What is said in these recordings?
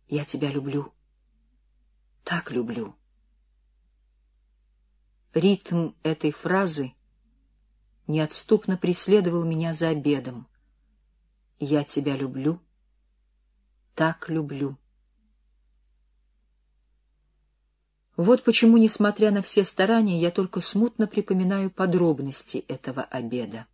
Я тебя люблю. Так люблю. Ритм этой фразы неотступно преследовал меня за обедом. Я тебя люблю. Так люблю. Вот почему, несмотря на все старания, я только смутно припоминаю подробности этого обеда.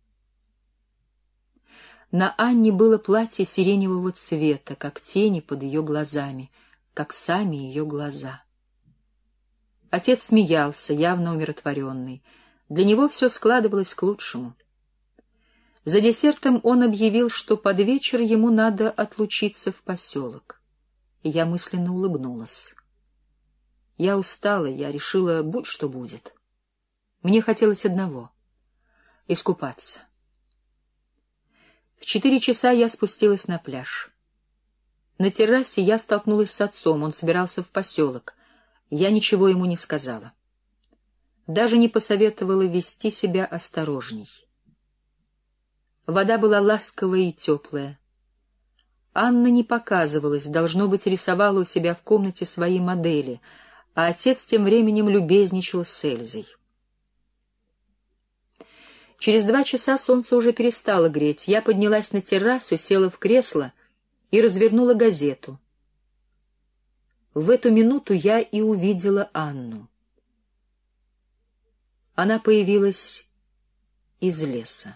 На Анне было платье сиреневого цвета, как тени под ее глазами, как сами ее глаза. Отец смеялся, явно умиротворенный. Для него все складывалось к лучшему. За десертом он объявил, что под вечер ему надо отлучиться в поселок. И я мысленно улыбнулась. Я устала, я решила, будь что будет. Мне хотелось одного — искупаться. В 4 часа я спустилась на пляж. На террасе я столкнулась с отцом, он собирался в поселок. Я ничего ему не сказала. Даже не посоветовала вести себя осторожней. Вода была ласковая и теплая. Анна не показывалась, должно быть, рисовала у себя в комнате свои модели, а отец тем временем любезничал с Эльзой. Через 2 часа солнце уже перестало греть. Я поднялась на террасу, села в кресло и развернула газету. В эту минуту я и увидела Анну. Она появилась из леса.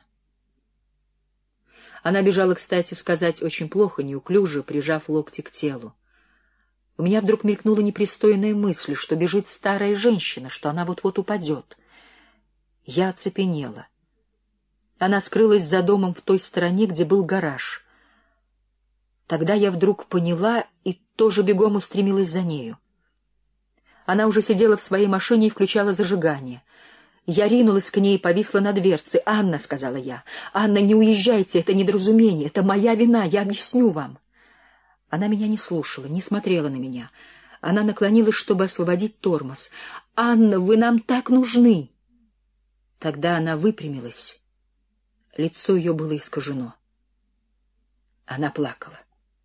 Она бежала, кстати сказать, очень плохо, неуклюже, прижав локти к телу. У меня вдруг мелькнула непристойная мысль, что бежит старая женщина, что она вот-вот упадет. Я оцепенела. Она скрылась за домом в той стороне, где был гараж. Тогда я вдруг поняла и тоже бегом устремилась за нею. Она уже сидела в своей машине и включала зажигание. Я ринулась к ней и повисла на дверце. «Анна», — сказала я, — «Анна, не уезжайте, это недоразумение, это моя вина, я объясню вам». Она меня не слушала, не смотрела на меня. Она наклонилась, чтобы освободить тормоз. «Анна, вы нам так нужны!» Тогда она выпрямилась. Лицо ее было искажено. Она плакала.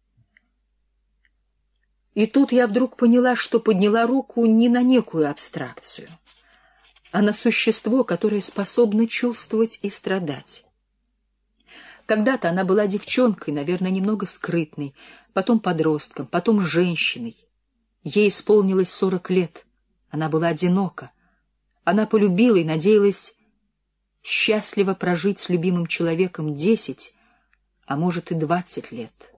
И тут я вдруг поняла, что подняла руку не на некую абстракцию, а на существо, которое способно чувствовать и страдать. Когда-то она была девчонкой, наверное, немного скрытной, потом подростком, потом женщиной. Ей исполнилось 40 лет. Она была одинока. Она полюбила и надеялась счастливо прожить с любимым человеком 10, а может и 20 лет.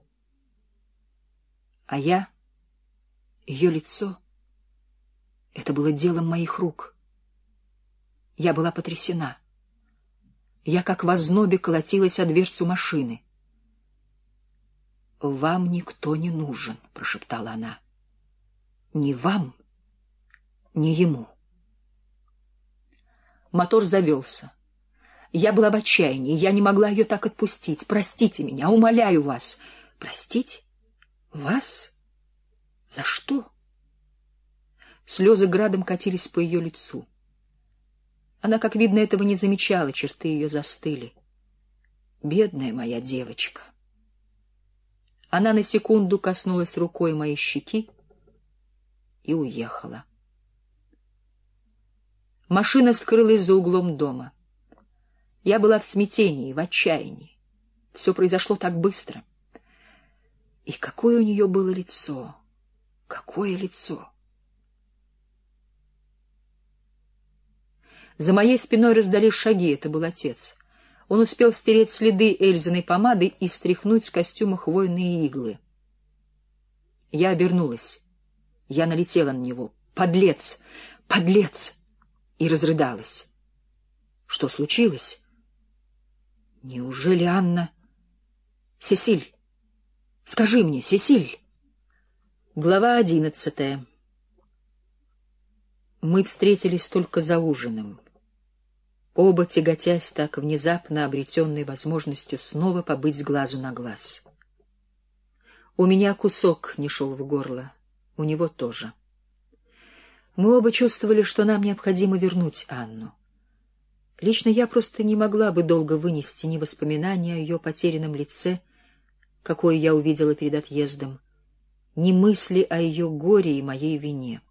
А я, ее лицо, это было делом моих рук. Я была потрясена. Я как в ознобе колотилась о дверцу машины. «Вам никто не нужен», — прошептала она. «Ни вам, ни ему». Мотор завелся. Я была в отчаянии, я не могла ее так отпустить. «Простите меня, умоляю вас». «Простить? Вас? За что?» Слезы градом катились по ее лицу. Она, как видно, этого не замечала, черты ее застыли. Бедная моя девочка. Она на секунду коснулась рукой моей щеки и уехала. Машина скрылась за углом дома. Я была в смятении, в отчаянии. Все произошло так быстро. И какое у нее было лицо! Какое лицо! За моей спиной раздались шаги, это был отец. Он успел стереть следы Эльзиной помады и стряхнуть с костюма хвойные иглы. Я обернулась. Я налетела на него. «Подлец! Подлец!» И разрыдалась. Что случилось? Неужели Анна... Сесиль! Скажи мне, Сесиль! Глава 11. Мы встретились только за ужином. Оба тяготясь так внезапно обретенной возможностью снова побыть с глазу на глаз. У меня кусок не шел в горло, у него тоже. Мы оба чувствовали, что нам необходимо вернуть Анну. Лично я просто не могла бы долго вынести ни воспоминания о ее потерянном лице, какое я увидела перед отъездом, ни мысли о ее горе и моей вине.